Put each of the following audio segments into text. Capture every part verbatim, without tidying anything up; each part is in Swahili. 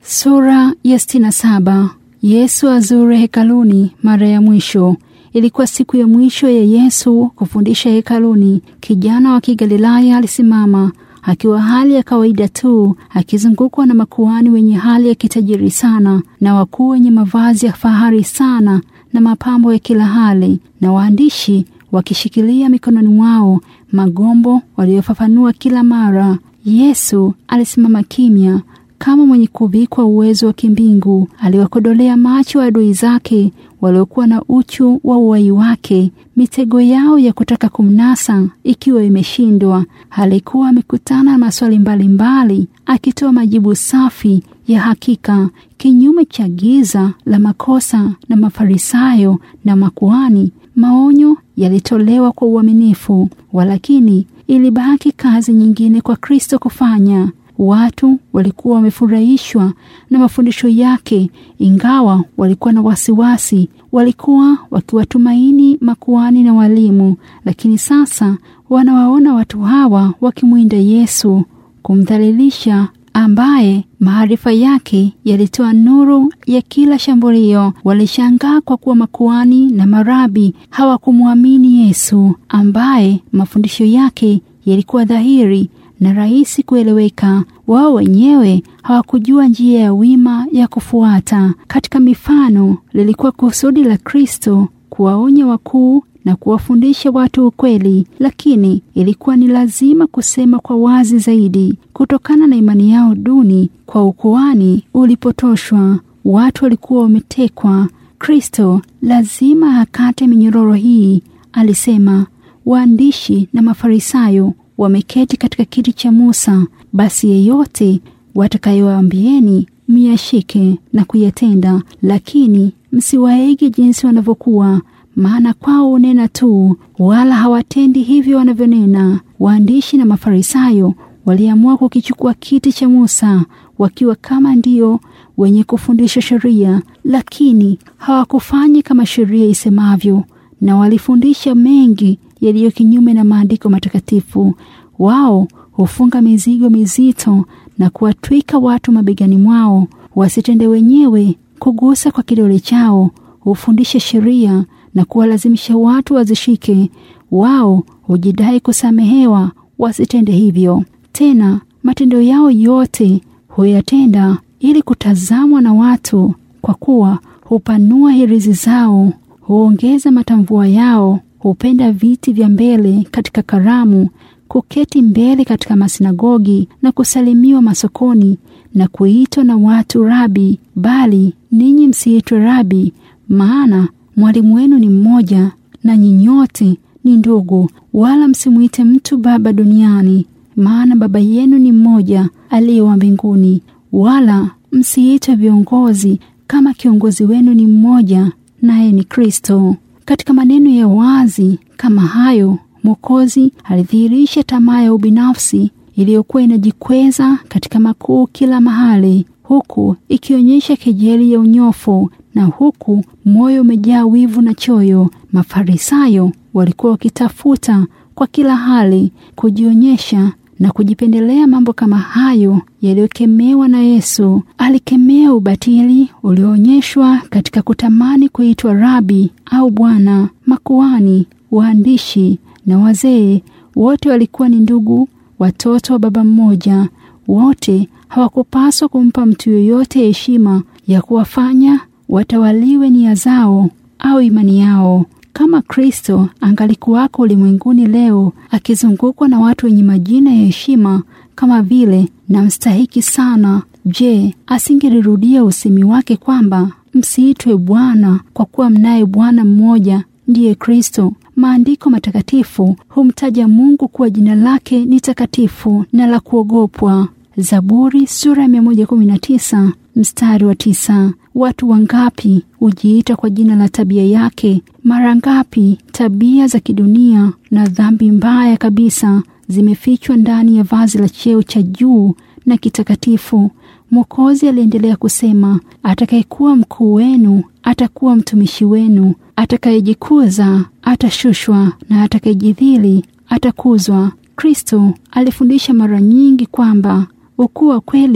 Sura ya sitini na saba. Yesu azuru hekaluni mara ya mwisho. Ilikuwa siku ya mwisho ya Yesu kufundisha hekaluni. Kijana wa Kigalilaya alisimama akiwa hali ya kawaida tu, akizungukwa na makuhani wenye hali ya kitajiri sana na wakuu wenye mavazi ya fahari sana na mapambo ya kila hali, na waandishi wakishikilia mikononi mwao magombo waliofafanua kila mara. Yesu alisimama kimya kama mwenye kuvikwa uwezo wa kimbingu. Aliwakodolea macho adui zake waliokuwa na uchu wa uhai wake, mitego yao ya kutaka kumnasa ikiwa imeshindwa. Alikuwa amekutana na maswali mbalimbali, akitoa majibu safi ya hakika, kinyume cha giza la makosa na Mafarisayo na makuhani. Maonyo yalitolewa kwa uaminifu, walakini ilibaki kazi nyingine kwa Kristo kufanya. Watu walikuwa wamefurahishwa na mafundisho yake, ingawa walikuwa na wasiwasi. Walikuwa wakiwatumaini makuhani na walimu, lakini sasa wanawaona watu hawa wakimwinda Yesu, kumdhalilisha, ambaye maarifa yake yalitoa nuru ya kila shambulio. Walishangaa kwa kuwa makuhani na marabi hawakumwamini Yesu, ambaye mafundisho yake yalikuwa dhahiri na rahisi kueleweka. Wao wenyewe hawakujua njia ya wima ya kufuata. Katika mifano, lilikuwa kusudi la Kristo kuwaonya wakuu na kuwafundisha watu ukweli, lakini ilikuwa ni lazima kusema kwa wazi zaidi. Kutokana na imani yao duni, kwa ukuhani ulipotoshwa, watu walikuwa wametekwa. Kristo lazima akate minyororo hii. Alisema, waandishi na Mafarisayo wameketi katika kiti cha Musa, basi yeyote watakayowaambieni myashike na kuyatenda, lakini msiwaige jinsi wanavyokuwa, maana kwao unena tu, wala hawatendi hivyo wanavyonena. Waandishi na Mafarisayo waliamua kukichukua kiti cha Musa, wakiwa kama ndio wenye kufundisha sheria, lakini hawakufanya kama sheria isemavyo, na walifundisha mengi yaliyo kinyume na maandiko matakatifu. Wao hufunga mizigo mizito na kuwatwika watu mabegani mwao, wasitende wenyewe. Kugusa kwa kidole chao hufundisha sheria na kuwalazimisha watu wazishike. Wao hujidai kusamehewa, wasitende hivyo. Tena matendo yao yote huyatenda ili kutazamwa na watu, kwa kuwa hupanua hirizi zao, huongeza matamvua yao, hupenda viti vya mbele katika karamu, kuketi mbele katika masinagogi na kusalimiwa masokoni na kuitwa na watu rabi. Bali ninyi msiitwe rabi, maana mwalimu wenu ni mmoja, na nyinyote ni ndugu. Wala msimuite mtu baba duniani, maana baba yenu ni mmoja aliye wa mbinguni. Wala msiitwe viongozi, kama kiongozi wenu ni mmoja, naye ni Kristo. Katika maneno ya wazi kama hayo, Mwokozi alidhihirisha tamaa ya ubinafsi iliyokuwa inajikweza katika makuu kila mahali, huku ikionyesha kejeli ya unyofu, na huku moyo umejaa wivu na choyo. Mafarisayo walikuwa wakitafuta kwa kila hali kujionyesha na kujipendelea mambo kama hayo yaliyokemewa na Yesu. Alikemea ubatili ulioonyeshwa katika kutamani kuitwa rabi au bwana. Makuhani, waandishi na wazee wote walikuwa ni ndugu, watoto wa baba mmoja. Wote hawakupaswa kumpa mtu yoyote heshima ya kuwafanya watawaliwe nia zao au imani yao. Kama Kristo angalikuwako ulimwenguni leo, akizungukwa na watu wenye majina ya heshima kama vile na mstahiki sana, je, asingelirudia usemi wake kwamba msiitwe bwana, kwa kuwa mnaye Bwana mmoja, ndiye Kristo? Maandiko matakatifu humtaja Mungu kuwa jina lake ni takatifu na la kuogopwa. Zaburi sura ya mia moja kumi na tisa mstari wa tisa. Watu wangapi hujiita kwa jina la tabia yake? Mara ngapi tabia za kidunia na dhambi mbaya kabisa zimefichwa ndani ya vazi la cheo cha juu na kitakatifu. Mwokozi aliendelea kusema, atakayekuwa mkuu wenu atakuwa mtumishi wenu, atakayejikuza atashushwa, na atakayejidhili atakuzwa. Kristo alifundisha mara nyingi kwamba ukuu wa kweli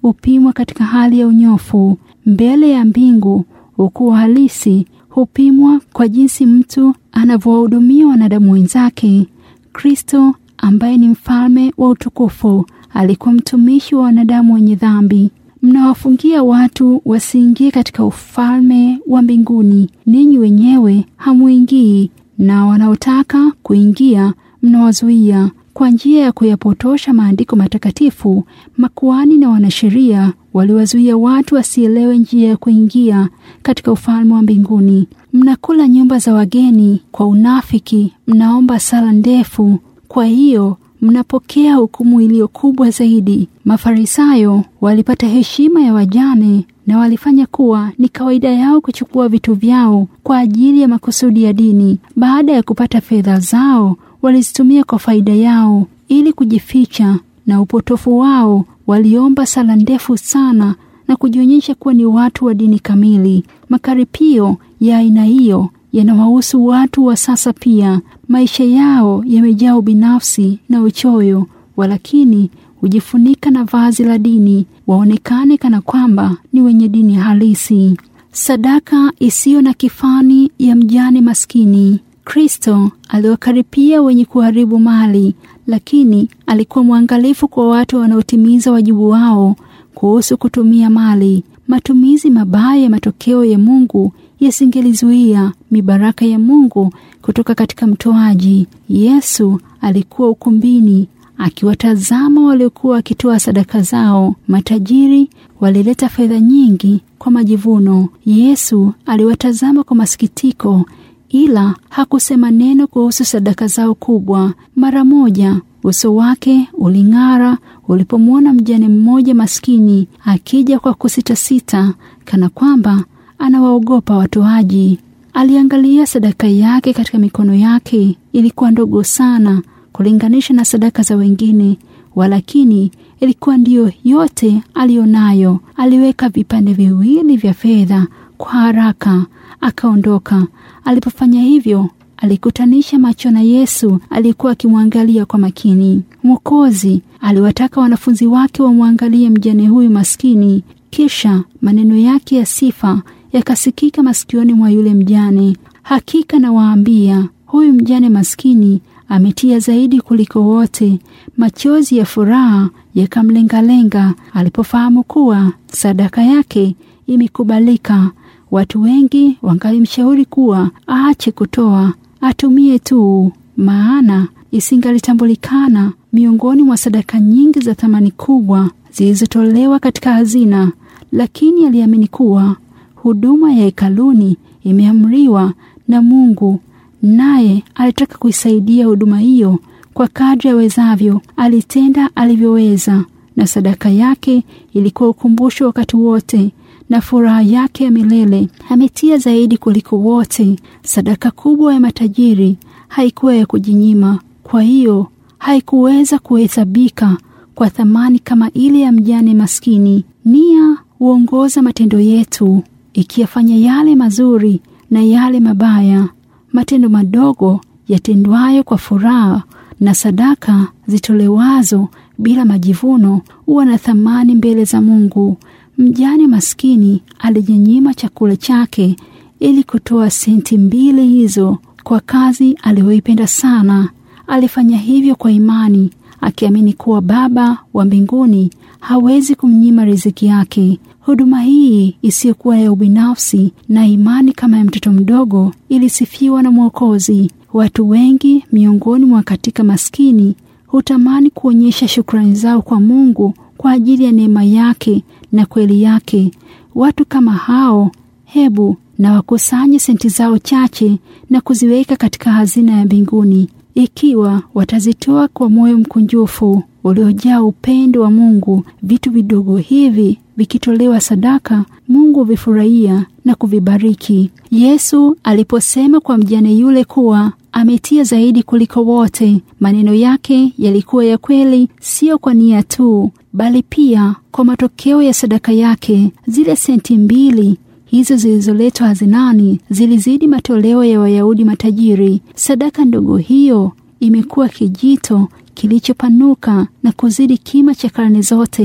hupimwa katika hali ya unyofu. Mbele ya mbingu, ukuu halisi hupimwa kwa jinsi mtu anavyowahudumia wanadamu wenzake. Kristo ambaye ni mfalme wa utukufu alikuwa mtumishi wa wanadamu wenye dhambi. Mnawafungia watu wasiingie katika ufalme wa mbinguni, ninyi wenyewe hamuingii, na wanaotaka kuingia mnawazuia. Kwa njia ya kuyapotosha maandiko matakatifu, makuhani na wanasheria waliwazuia watu wasielewe njia ya kuingia katika ufalme wa mbinguni. Mnakula nyumba za wageni kwa unafiki, mnaomba sala ndefu, kwa hiyo mnapokea hukumu iliyo kubwa zaidi. Mafarisayo walipata heshima ya wajane na walifanya kuwa ni kawaida yao kuchukua vitu vyao kwa ajili ya makusudi ya dini. Baada ya kupata fedha zao, walizitumia kwa faida yao ili kujificha na upotofu wao. Waliomba sala ndefu sana na kujionyesha kuwa ni watu wa dini kamili. Makaripio ya aina hiyo yanawahusu watu wa sasa pia. Maisha yao yamejaa ubinafsi na uchoyo, walakini hujifunika na vazi la dini, waonekane kana kwamba ni wenye dini halisi. Sadaka isiyo na kifani ya mjane maskini. Kristo aliwakaripia wenye kuharibu mali, lakini alikuwa mwangalifu kwa watu wanaotimiza wajibu wao kuhusu kutumia mali. Matumizi mabaya ya matokeo ya Mungu yasingelizuia mibaraka ya Mungu kutoka katika mtoaji. Yesu alikuwa ukumbini akiwatazama waliokuwa wakitoa sadaka zao. Matajiri walileta fedha nyingi kwa majivuno. Yesu aliwatazama kwa masikitiko, ila hakusema neno kuhusu sadaka zao kubwa. Mara moja uso wake uling'ara ulipomwona mjane mmoja maskini akija kwa kusitasita, kana kwamba anawaogopa watoaji. Aliangalia sadaka yake katika mikono yake, ilikuwa ndogo sana kulinganisha na sadaka za wengine, walakini ilikuwa ndiyo yote alionayo. Aliweka vipande viwili vya fedha kwa haraka akaondoka. Alipofanya hivyo, alikutanisha macho na Yesu aliyekuwa akimwangalia kwa makini. Mwokozi aliwataka wanafunzi wake wamwangalie mjane huyu maskini, kisha maneno yake ya sifa yakasikika masikioni mwa yule mjane. Hakika nawaambia, huyu mjane maskini ametia zaidi kuliko wote. Machozi ya furaha yakamlengalenga alipofahamu kuwa sadaka yake imekubalika. Watu wengi wangalimshauri kuwa aache kutoa, atumie tu, maana isingalitambulikana miongoni mwa sadaka nyingi za thamani kubwa zilizotolewa katika hazina. Lakini aliamini kuwa huduma ya hekaluni imeamriwa na Mungu, naye alitaka kuisaidia huduma hiyo kwa kadri awezavyo. Alitenda alivyoweza, na sadaka yake ilikuwa ukumbusho wakati wote na furaha yake ya milele. Ametia zaidi kuliko wote. Sadaka kubwa ya matajiri haikuwa ya kujinyima, kwa hiyo haikuweza kuhesabika kwa thamani kama ile ya mjane maskini. Nia huongoza matendo yetu, ikiyafanya yale mazuri na yale mabaya. Matendo madogo yatendwayo kwa furaha na sadaka zitolewazo bila majivuno huwa na thamani mbele za Mungu. Mjane maskini alijinyima chakula chake ili kutoa senti mbili hizo kwa kazi aliyoipenda sana. Alifanya hivyo kwa imani, akiamini kuwa Baba wa mbinguni hawezi kumnyima riziki yake. Huduma hii isiyokuwa ya ubinafsi na imani kama ya mtoto mdogo ilisifiwa na Mwokozi. Watu wengi miongoni mwa katika maskini hutamani kuonyesha shukrani zao kwa Mungu kwa ajili ya neema yake na kweli yake. Watu kama hao, hebu na wakusanye senti zao chache na kuziweka katika hazina ya mbinguni. Ikiwa watazitoa kwa moyo mkunjufu uliojaa upendo wa Mungu, vitu vidogo hivi vikitolewa sadaka, Mungu vifurahia na kuvibariki. Yesu aliposema kwa mjane yule kuwa ametia zaidi kuliko wote, maneno yake yalikuwa ya kweli, sio kwa nia tu, bali pia kwa matokeo ya sadaka yake. Zile senti mbili hizo zilizoletwa hazinani zilizidi matoleo ya Wayahudi matajiri. Sadaka ndogo hiyo imekuwa kijito kilichopanuka na kuzidi kima cha karne zote.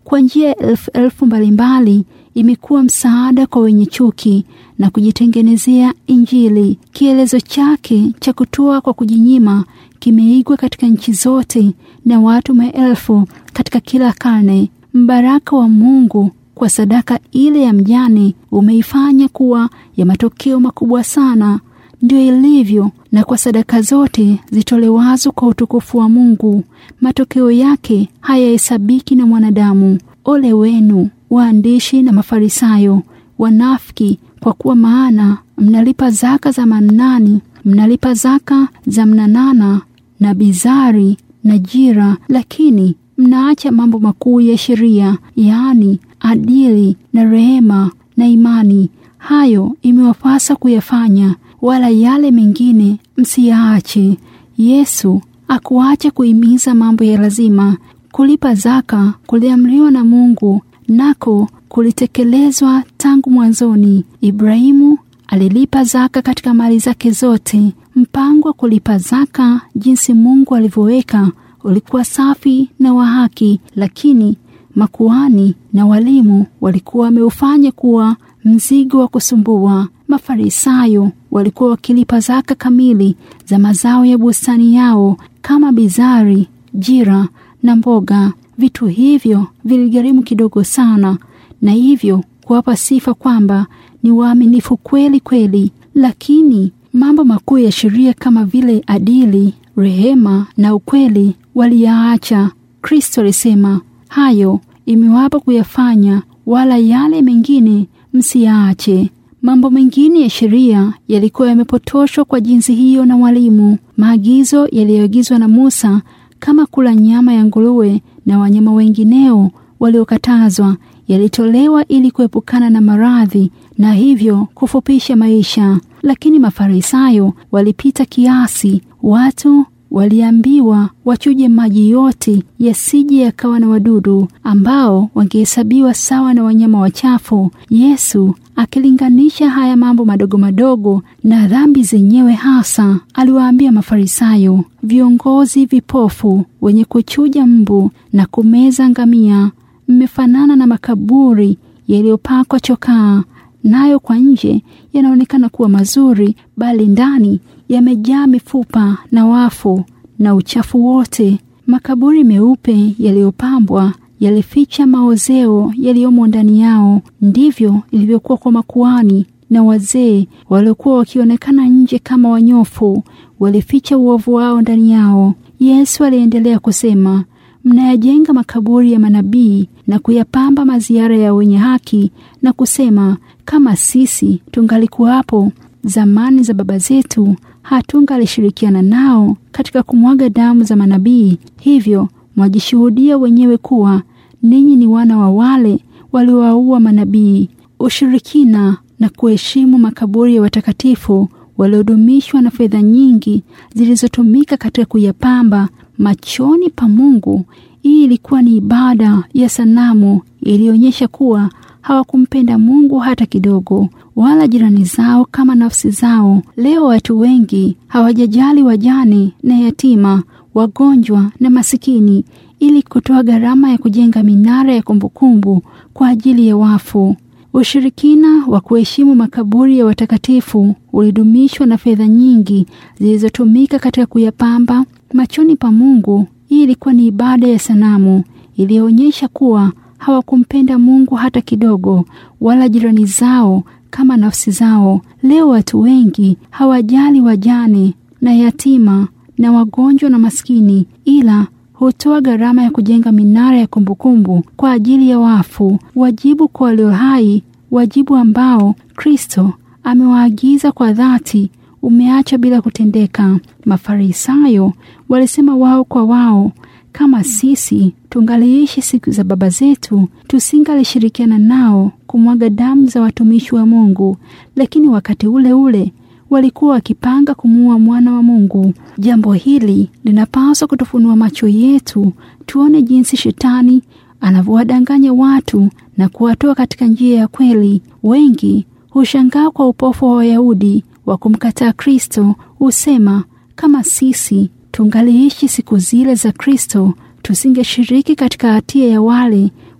kwa njia elfu elfu mbalimbali imekuwa msaada kwa wenye chuki na kujitengenezea Injili. Kielezo chake cha kutoa kwa kujinyima kimeigwa katika nchi zote na watu maelfu katika kila karne. Mbaraka wa Mungu kwa sadaka ile ya mjane umeifanya kuwa ya matokeo makubwa sana. Ndio ilivyo na kwa sadaka zote zitolewazo kwa utukufu wa Mungu, matokeo yake hayahesabiki na mwanadamu. Ole wenu waandishi na Mafarisayo, wanafiki, kwa kuwa maana mnalipa zaka za manani, mnalipa zaka za mnanana na bizari na jira, lakini mnaacha mambo makuu ya sheria, yaani adili na rehema na imani. Hayo imewapasa kuyafanya, wala yale mengine msiyaache. Yesu akuacha kuhimiza mambo ya lazima. Kulipa zaka kuliamriwa na Mungu, nako kulitekelezwa tangu mwanzoni. Ibrahimu alilipa zaka katika mali zake zote. Mpango wa kulipa zaka jinsi Mungu alivyoweka ulikuwa safi na wa haki, lakini makuhani na walimu walikuwa wameufanya kuwa mzigo wa kusumbua. Mafarisayo walikuwa wakilipa zaka kamili za mazao ya bustani yao kama bizari, jira na mboga. Vitu hivyo viligharimu kidogo sana, na hivyo kuwapa sifa kwamba ni waaminifu kweli kweli. Lakini mambo makuu ya sheria kama vile adili, rehema na ukweli waliyaacha. Kristo alisema, hayo imewapa kuyafanya, wala yale mengine msiyaache. Mambo mengine ya sheria yalikuwa yamepotoshwa kwa jinsi hiyo na walimu. Maagizo yaliyoagizwa na Musa kama kula nyama ya nguruwe na wanyama wengineo waliokatazwa yalitolewa ili kuepukana na maradhi na hivyo kufupisha maisha. Lakini Mafarisayo walipita kiasi. Watu waliambiwa wachuje maji yote yasije yakawa na wadudu ambao wangehesabiwa sawa na wanyama wachafu. Yesu akilinganisha haya mambo madogo madogo na dhambi zenyewe hasa, aliwaambia Mafarisayo, viongozi vipofu wenye kuchuja mbu na kumeza ngamia, mmefanana na makaburi yaliyopakwa chokaa, nayo kwa nje yanaonekana kuwa mazuri, bali ndani yamejaa mifupa na wafu na uchafu wote. Makaburi meupe yaliyopambwa yalificha maozeo yaliyomo ndani yao. Ndivyo ilivyokuwa kwa makuhani na wazee waliokuwa wakionekana nje kama wanyofu, walificha uovu wao ndani yao. Yesu aliendelea kusema, mnayajenga makaburi ya manabii na kuyapamba maziara ya wenye haki, na kusema, kama sisi tungalikuwapo zamani za baba zetu, hatungalishirikiana nao katika kumwaga damu za manabii. Hivyo mwajishuhudia wenyewe kuwa ninyi ni wana wa wale waliowaua manabii. Ushirikina na kuheshimu makaburi ya watakatifu waliodumishwa na fedha nyingi zilizotumika katika kuyapamba machoni pa Mungu. Hii ilikuwa ni ibada ya sanamu, ilionyesha kuwa hawakumpenda Mungu hata kidogo, wala jirani zao kama nafsi zao. Leo watu wengi hawajajali wajane na yatima, wagonjwa na masikini, ili kutoa gharama ya kujenga minara ya kumbukumbu kwa ajili ya wafu. Ushirikina wa kuheshimu makaburi ya watakatifu ulidumishwa na fedha nyingi zilizotumika katika kuyapamba machoni pa Mungu. Hii ilikuwa ni ibada ya sanamu, ilionyesha kuwa hawakumpenda Mungu hata kidogo, wala jirani zao kama nafsi zao. Leo watu wengi hawajali wajane na yatima na wagonjwa na maskini, ila hutoa gharama ya kujenga minara ya kumbukumbu kwa ajili ya wafu. Wajibu kwa walio hai, wajibu ambao Kristo amewaagiza kwa dhati, umeacha bila kutendeka. Mafarisayo walisema wao kwa wao, kama sisi tungaliishi siku za baba zetu, tusingalishirikiana nao kumwaga damu za watumishi wa Mungu. Lakini wakati ule ule walikuwa wakipanga kumuua mwana wa Mungu. Jambo hili linapaswa kutufunua macho yetu, tuone jinsi shetani anavyowadanganya watu na kuwatoa katika njia ya kweli. Wengi hushangaa kwa upofu wa Wayahudi wa kumkataa Kristo. Husema, kama sisi tungaliishi siku zile za Kristo, tusingeshiriki katika hatia ya wale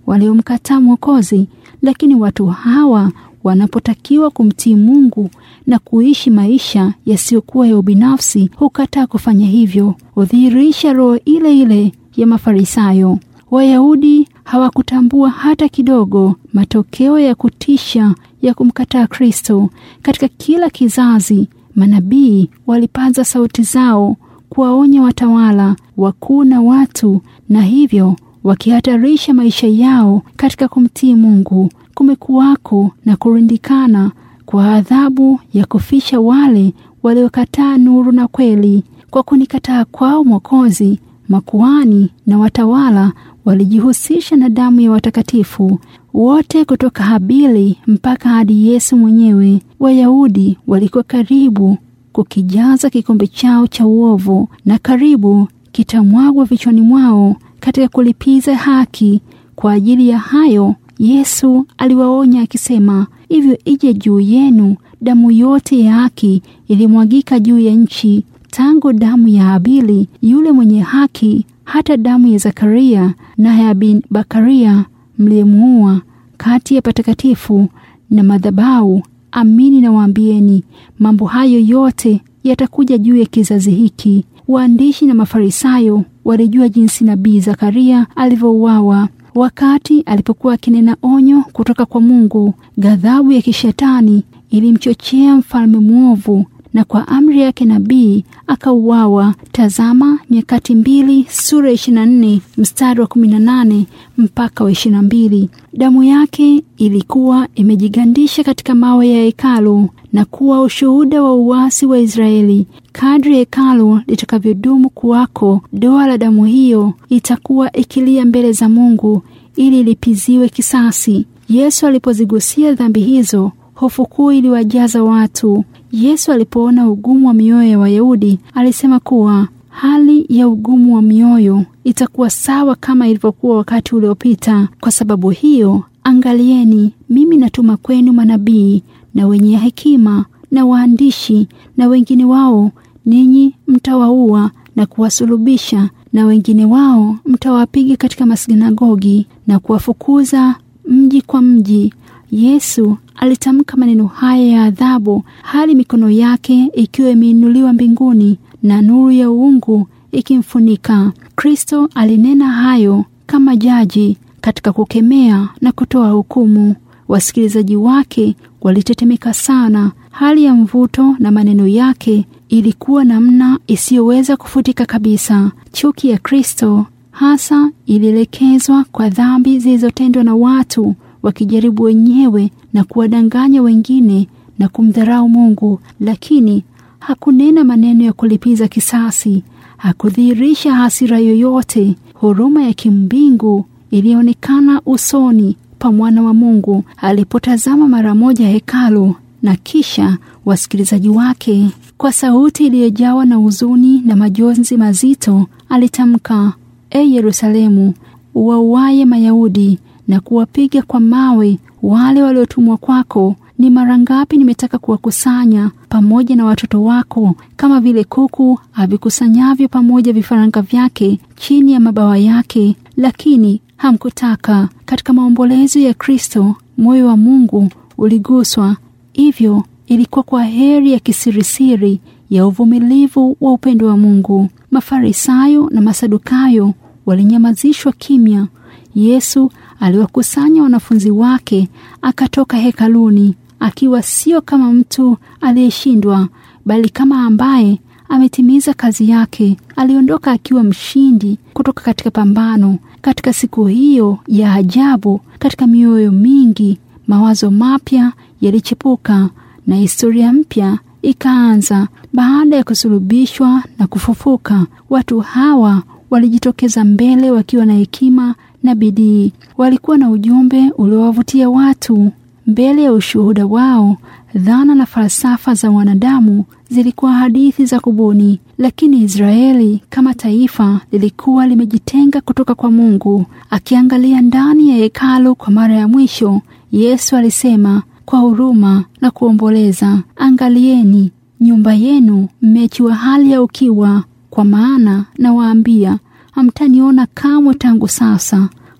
waliomkataa Mwokozi. Lakini watu hawa wanapotakiwa kumtii Mungu na kuishi maisha yasiyokuwa ya ubinafsi, hukataa kufanya hivyo. Hudhihirisha roho ile ile ya Mafarisayo. Wayahudi hawakutambua hata kidogo matokeo ya kutisha ya kumkataa Kristo. Katika kila kizazi, manabii walipaza sauti zao kuwaonya watawala, wakuu na watu, na hivyo wakihatarisha maisha yao katika kumtii Mungu. Kumekuwako na kurindikana kwa adhabu ya kufisha wale waliokataa nuru na kweli. Kwa kunikataa kwao Mwokozi, makuhani na watawala walijihusisha na damu ya watakatifu wote, kutoka Habili mpaka hadi Yesu mwenyewe. Wayahudi walikuwa karibu kukijaza kikombe chao cha uovu, na karibu kitamwagwa vichwani mwao katika kulipiza haki. Kwa ajili ya hayo Yesu aliwaonya akisema, hivyo ije juu yenu damu yote ya haki ilimwagika juu ya nchi, tangu damu ya Habili yule mwenye haki hata damu ya Zakaria na ya bin Bakaria mliyemuua kati ya patakatifu na madhabahu. Amini na waambieni, mambo hayo yote yatakuja juu ya kizazi hiki. Waandishi na Mafarisayo walijua jinsi nabii Zakaria alivyouawa. Wakati alipokuwa akinena onyo kutoka kwa Mungu, ghadhabu ya kishetani ilimchochea mfalme mwovu, na kwa amri yake nabii akauawa. Tazama Nyakati mbili sura ishirini na nne mstari wa kumi na nane mpaka wa ishirini na mbili. Damu yake ilikuwa imejigandisha katika mawe ya hekalu na kuwa ushuhuda wa uasi wa Israeli. Kadri hekalu litakavyodumu kuwako, doa la damu hiyo itakuwa ikilia mbele za Mungu ili lipiziwe kisasi. Yesu alipozigusia dhambi hizo, hofu kuu iliwajaza watu. Yesu alipoona ugumu wa mioyo ya Wayahudi, alisema kuwa hali ya ugumu wa mioyo itakuwa sawa kama ilivyokuwa wakati uliopita. Kwa sababu hiyo, angalieni, mimi natuma kwenu manabii na wenye hekima na waandishi, na wengine wao ninyi mtawaua na kuwasulubisha, na wengine wao mtawapiga katika masinagogi na kuwafukuza mji kwa mji. Yesu alitamka maneno haya ya adhabu hali mikono yake ikiwa imeinuliwa mbinguni na nuru ya uungu ikimfunika. Kristo alinena hayo kama jaji katika kukemea na kutoa hukumu. Wasikilizaji wake walitetemeka sana. Hali ya mvuto na maneno yake ilikuwa namna isiyoweza kufutika kabisa. Chuki ya Kristo hasa ilielekezwa kwa dhambi zilizotendwa na watu wakijaribu wenyewe na kuwadanganya wengine na kumdharau Mungu. Lakini hakunena maneno ya kulipiza kisasi, hakudhihirisha hasira yoyote. Huruma ya kimbingu ilionekana usoni pa mwana wa Mungu alipotazama mara moja hekalu na kisha wasikilizaji wake. Kwa sauti iliyojawa na huzuni na majonzi mazito alitamka, E Yerusalemu, uwauaye Mayahudi na kuwapiga kwa mawe wale waliotumwa kwako, ni mara ngapi nimetaka kuwakusanya pamoja na watoto wako, kama vile kuku avikusanyavyo pamoja vifaranga vyake chini ya mabawa yake, lakini hamkutaka. Katika maombolezo ya Kristo, moyo wa Mungu uliguswa. Hivyo ilikuwa kwa heri ya kisirisiri ya uvumilivu wa upendo wa Mungu. Mafarisayo na Masadukayo walinyamazishwa kimya. Yesu aliwakusanya wanafunzi wake, akatoka hekaluni akiwa sio kama mtu aliyeshindwa, bali kama ambaye ametimiza kazi yake. Aliondoka akiwa mshindi kutoka katika pambano. Katika siku hiyo ya ajabu, katika mioyo mingi mawazo mapya yalichipuka na historia mpya ikaanza. Baada ya kusulubishwa na kufufuka, watu hawa walijitokeza mbele wakiwa na hekima na bidii. Walikuwa na ujumbe uliowavutia watu. Mbele ya ushuhuda wao, dhana na falsafa za wanadamu zilikuwa hadithi za kubuni. Lakini Israeli kama taifa lilikuwa limejitenga kutoka kwa Mungu. Akiangalia ndani ya hekalu kwa mara ya mwisho, Yesu alisema kwa huruma na kuomboleza, angalieni, nyumba yenu mmeachiwa hali ya ukiwa. Kwa maana nawaambia, hamtaniona kamwe tangu sasa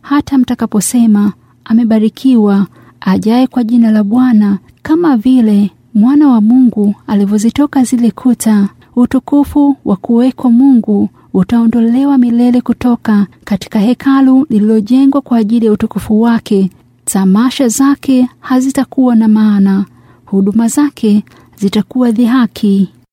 hata mtakaposema, amebarikiwa ajaye kwa jina la Bwana. Kama vile mwana wa Mungu alivyozitoka zile kuta, utukufu wa kuwekwa Mungu utaondolewa milele kutoka katika hekalu lililojengwa kwa ajili ya utukufu wake. Tamasha zake hazitakuwa na maana, huduma zake zitakuwa dhihaki.